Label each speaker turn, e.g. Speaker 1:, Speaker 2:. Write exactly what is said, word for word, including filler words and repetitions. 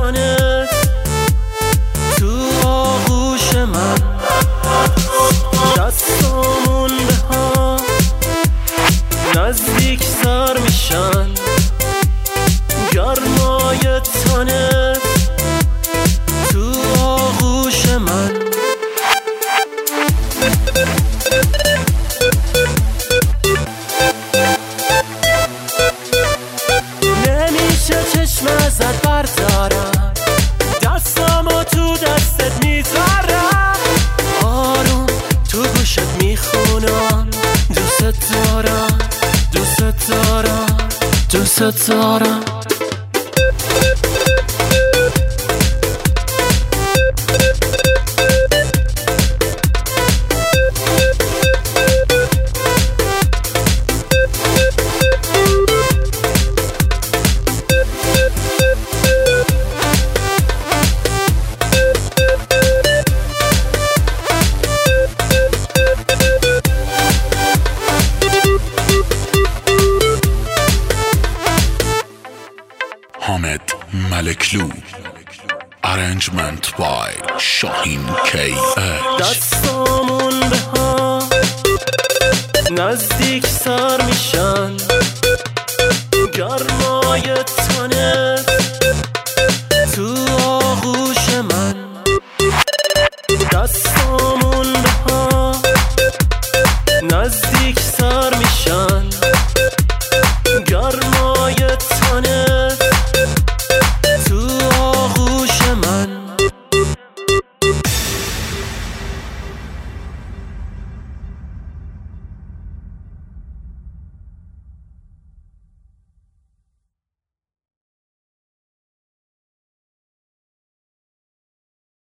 Speaker 1: تنت تو آغوش من، دستامون به هم نزدیک سر میشن، گرمای تنت تو آغوش من. نمیشه چشم ازت بردارم، دستامو تو دستت میذارم، آروم تو گوشت میخونم، دوست دارم دوست دارم دوست دارم.
Speaker 2: حامد ملکلو Arrangement by شاهین کی اچ.
Speaker 1: دستامون به هم نزدیک سر میشن، گرمای